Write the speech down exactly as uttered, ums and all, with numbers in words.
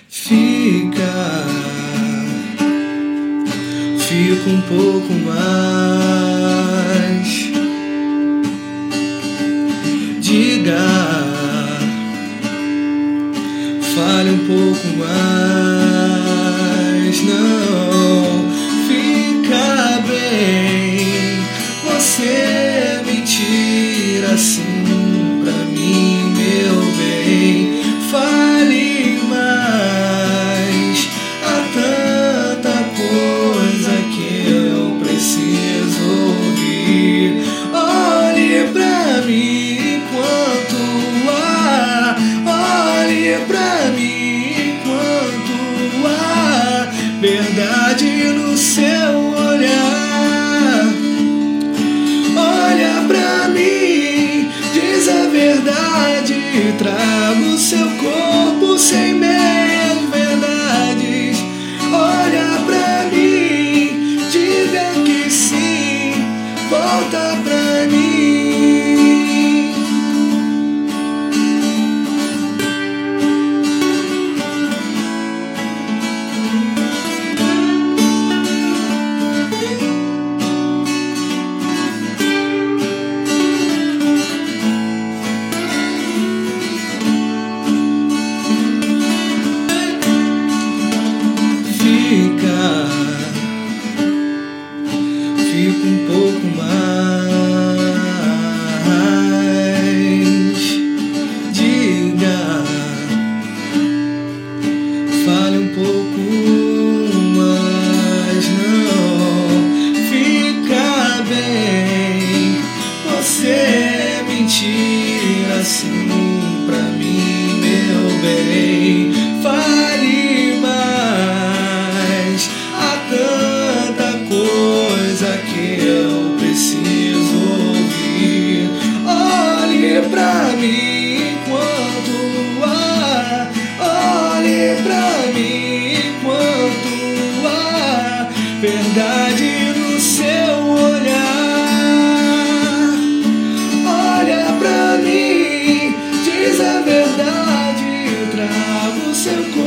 Fica, fica um pouco mais. Diga, fale um pouco mais. Não fica bem você mentir assim pra mim, meu bem. Fale mais, há tanta coisa que eu preciso ouvir. Olhe pra mim enquanto há, olhe pra mim enquanto há verdade no seu olhar. Olha pra mim, diz a verdade, traga o seu corpo sem meias verdades. Olha pra mim, diga que sim, volta pra mim. Fica, fica um pouco mais. Diga, fale um pouco mais. Não fica bem você mentir assim pra mim, meu bem. Fale mais, há tanta coisa que eu preciso ouvir. Olhe pra mim enquanto há, olhe pra mim enquanto há verdade no seu olhar. Olha pra mim, diz a verdade, traga o seu corpo